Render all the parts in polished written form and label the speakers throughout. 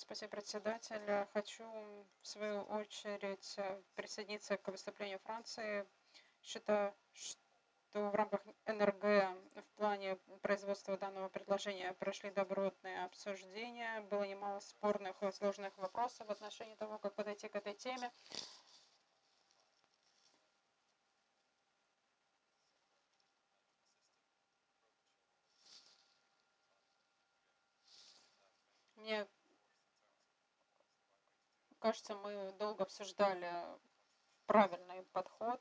Speaker 1: Спасибо, председатель. Хочу, в свою очередь, присоединиться к выступлению Франции. Считаю, что в рамках НРГ в плане производства данного предложения прошли добротные обсуждения. Было немало спорных и сложных вопросов в отношении того, как подойти к этой теме. Мне кажется, мы долго обсуждали правильный подход.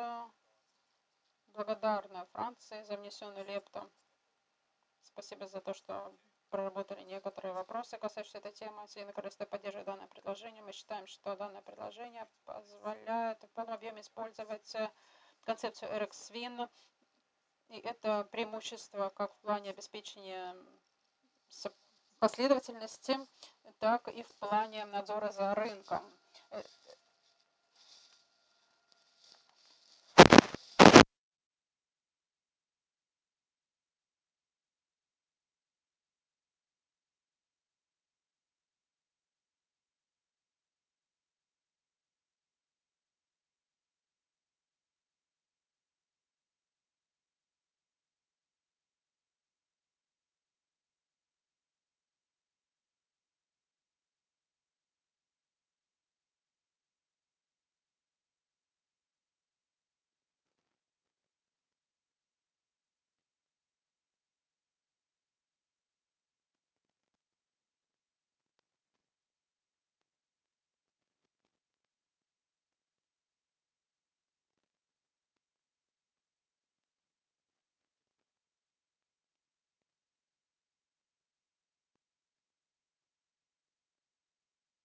Speaker 1: Благодарна Франции за внесенную лепту. Спасибо за то, что проработали некоторые вопросы, касающиеся этой темы. Соединенное Королевство поддерживает данное предложение. Мы считаем, что данное предложение позволяет в полном объеме использовать концепцию RxWin. И это преимущество как в плане обеспечения последовательности, так и в плане надзора за рынком.